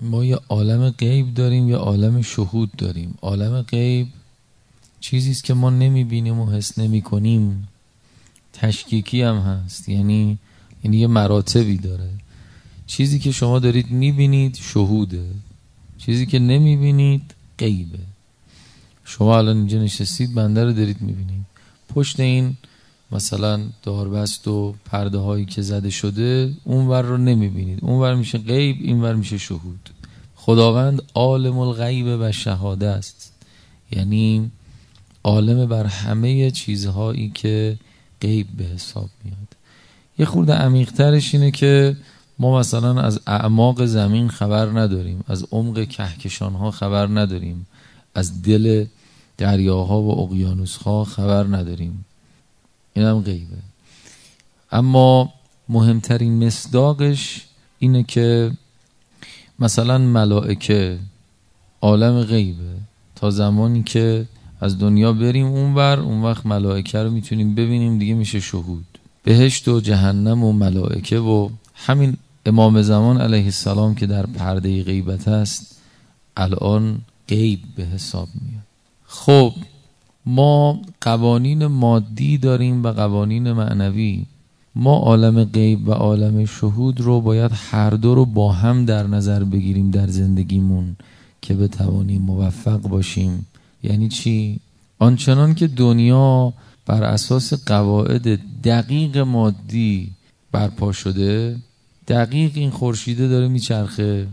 ما یه عالم غیب داریم، یه عالم شهود داریم. عالم غیب چیزی است که ما نمیبینیم و حس نمیکنیم، تشکیکی هم هست، یعنی یه مراتبی داره. چیزی که شما دارید میبینید شهوده، چیزی که نمیبینید غیبه. شما الان اینجا نشستید، بنده رو دارید میبینید، پشت این مثلا داربست و پرده هایی که زده شده اونور رو نمیبینید، اونور میشه غیب، اینور میشه شهود. خداوند عالم الغیب و شهاده است، یعنی عالم بر همه چیزهایی که غیب به حساب میاد. یه خورده عمیق‌ترش اینه که ما مثلا از اعماق زمین خبر نداریم، از عمق کهکشان‌ها خبر نداریم، از دل دریاها و اقیانوس‌ها خبر نداریم، این هم غیبه. اما مهمترین مصداقش اینه که مثلا ملائکه عالم غیبه، تا زمانی که از دنیا بریم اونور، اون وقت ملائکه رو میتونیم ببینیم، دیگه میشه شهود. بهشت و جهنم و ملائکه و همین امام زمان علیه السلام که در پرده غیبت است الان غیب به حساب میاد. خب ما قوانین مادی داریم و قوانین معنوی. ما عالم غیب و عالم شهود رو باید هر دو رو با هم در نظر بگیریم در زندگیمون که بتوانیم موفق باشیم. یعنی چی؟ آنچنان که دنیا بر اساس قواعد دقیق مادی برپا شده، دقیق این خورشیده داره میچرخه،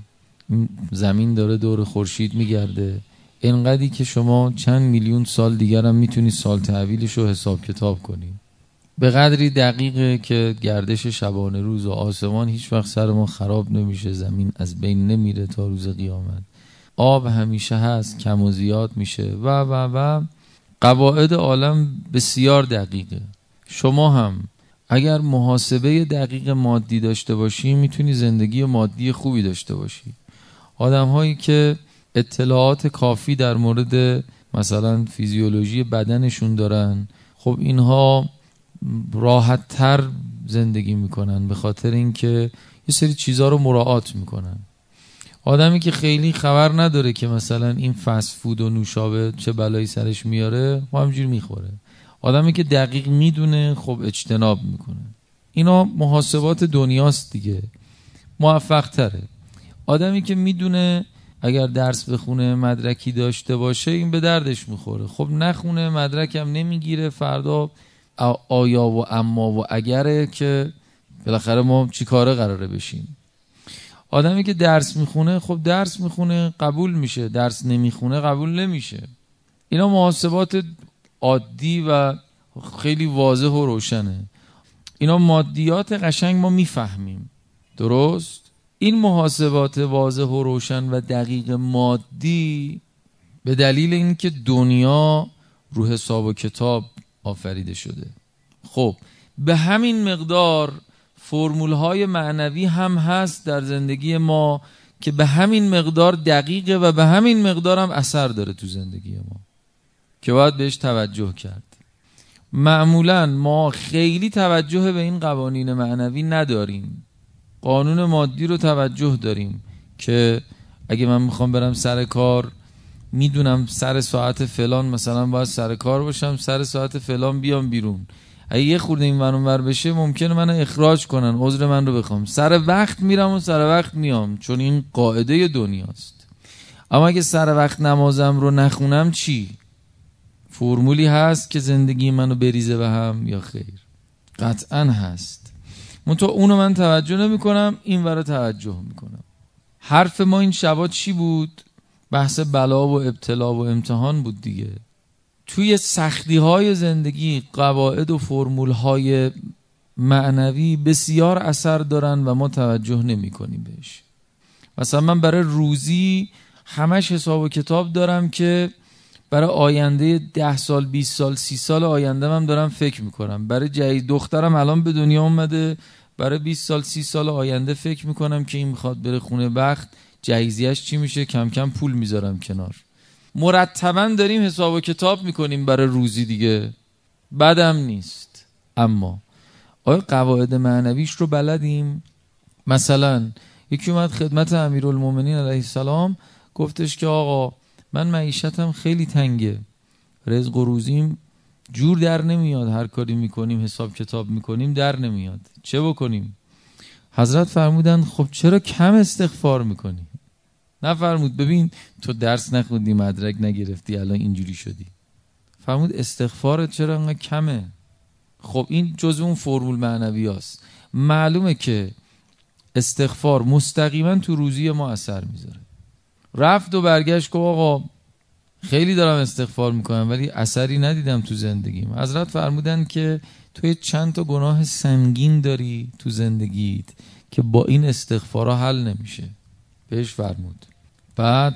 زمین داره دور خورشید میگرده، اینقدری که شما چند میلیون سال دیگر هم میتونی سال تحویلش رو حساب کتاب کنی. به قدری دقیقه که گردش شبانه روز و آسمان هیچ وقت سر ما خراب نمیشه، زمین از بین نمیره تا روز قیامت، آب همیشه هست، کم و زیاد میشه و قواعد عالم بسیار دقیقه. شما هم اگر محاسبه دقیق مادی داشته باشی میتونی زندگی مادی خوبی داشته باشی. آدم هایی که اطلاعات کافی در مورد مثلا فیزیولوژی بدنشون دارن، خب اینها راحت تر زندگی میکنن به خاطر اینکه یه سری چیزها رو مراعات میکنن. آدمی که خیلی خبر نداره که مثلا این فست فود و نوشابه چه بلایی سرش میاره، همینجوری میخوره. آدمی که دقیق میدونه خب اجتناب میکنه. اینا محاسبات دنیاست دیگه، موفق تره. آدمی که میدونه اگر درس بخونه مدرکی داشته باشه این به دردش میخوره، خب نخونه مدرکم نمیگیره، فردا آیا و اما و اگره که بالاخره ما چی کاره قراره بشیم. آدمی که درس میخونه خب درس میخونه قبول میشه، درس نمیخونه قبول نمیشه. اینا محاسبات عادی و خیلی واضح و روشنه. اینا مادیات قشنگ ما میفهمیم، درست؟ این محاسبات واضح و روشن و دقیق مادی به دلیل اینکه دنیا رو حساب و کتاب آفریده شده. خب به همین مقدار فرمول‌های معنوی هم هست در زندگی ما که به همین مقدار دقیقه و به همین مقدار هم اثر داره تو زندگی ما که باید بهش توجه کرد. معمولاً ما خیلی توجه به این قوانین معنوی نداریم. قانون مادی رو توجه داریم که اگه من میخوام برم سر کار، میدونم سر ساعت فلان مثلا باید سر کار باشم، سر ساعت فلان بیام بیرون. اگه یه خورده این ور اون ور بشه ممکنه منو اخراج کنن، عذر من رو بخوام، سر وقت میرم و سر وقت میام، چون این قاعده دنیاست. اما اگه سر وقت نمازم رو نخونم چی؟ فرمولی هست که زندگی منو بریزه به هم یا خیر؟ قطعا هست. منتها اونو من توجه نمی کنم، این ور توجه میکنم. حرف ما این شبا چی بود؟ بحث بلا و ابتلا و امتحان بود دیگه. توی سختی های زندگی قواعد و فرمول های معنوی بسیار اثر دارن و ما توجه نمی کنیم بهش. مثلا من برای روزی همش حساب و کتاب دارم که برای آینده 10 سال 20 سال 30 سال آینده هم دارم فکر میکنم. برای دخترم الان به دنیا اومده، برای 20 سال 30 سال آینده فکر میکنم که این میخواد بره خونه بخت، جهیزیه‌اش چی میشه، کم کم پول میذارم کنار. مرتباً داریم حساب و کتاب میکنیم برای روزی دیگه، بدم نیست. اما آیا قواعد معنویش رو بلدیم؟ مثلا یکی اومد خدمت امیرالمومنین علیه السلام، گفتش که آقا من معیشتم خیلی تنگه، رزق و روزیم جور در نمیاد، هر کاری میکنیم حساب کتاب میکنیم در نمیاد، چه بکنیم؟ حضرت فرمودن خب چرا کم استغفار میکنی؟ نفرمود ببین تو درس نخوندی مدرک نگرفتی الان اینجوری شدی. فرمود استغفارت چرا انقدر کمه؟ خب این جزء اون فرمول معنوی هست. معلومه که استغفار مستقیما تو روزی ما اثر میذاره. رفت و برگشت که آقا خیلی دارم استغفار میکنم ولی اثری ندیدم تو زندگیم. حضرت فرمودن که توی چند تا گناه سنگین داری تو زندگیت که با این استغفارا حل نمیشه. بهش فرمود. بعد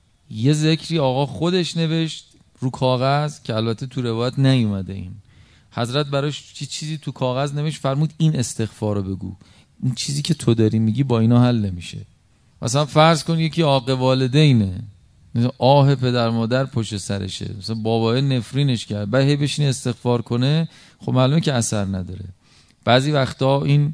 یه ذکری آقا خودش نوشت رو کاغذ که البته تو روایت نیومده این. حضرت براش چیزی تو کاغذ نوشت، فرمود این استغفار رو بگو، این چیزی که تو داری میگی با اینا حل نمیشه. مثلا فرض کن یکی عاق والدینه، مثلا آه پدر مادر پشت سرشه، مثلا بابای نفرینش کرد، بعد هی بشینه استغفار کنه، خب معلومه که اثر نداره. بعضی وقتا این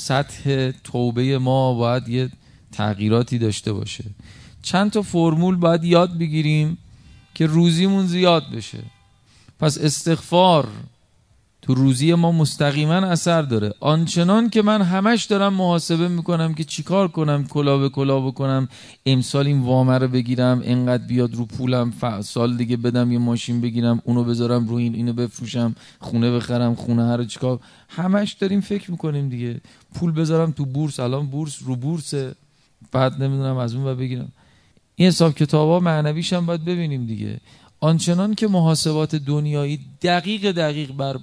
سطح توبه ما باید یه تغییراتی داشته باشه. چند تا فرمول باید یاد بگیریم که روزیمون زیاد بشه. پس استغفار تو روزی ما مستقیما اثر داره. آنچنان که من همش دارم محاسبه میکنم که چیکار کنم، کلا به کلا بکنم، امسال این وامه رو بگیرم، اینقدر بیاد رو پولم، سال دیگه بدم یه ماشین بگیرم، اونو بذارم رو اینو بفروشم، خونه بخرم، خونه رو چیکار، همش داریم فکر میکنیم دیگه. پول بذارم تو بورس، الان بورس رو بورسه، بعد نمیدونم از اون بگیرم. این حساب کتابا معنویش هم باید ببینیم دیگه. آنچنان که محاسبات دنیایی دقیق بر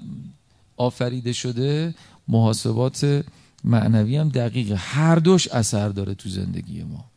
آفریده شده، محاسبات معنوی هم دقیقه. هر دوش اثر داره تو زندگی ما.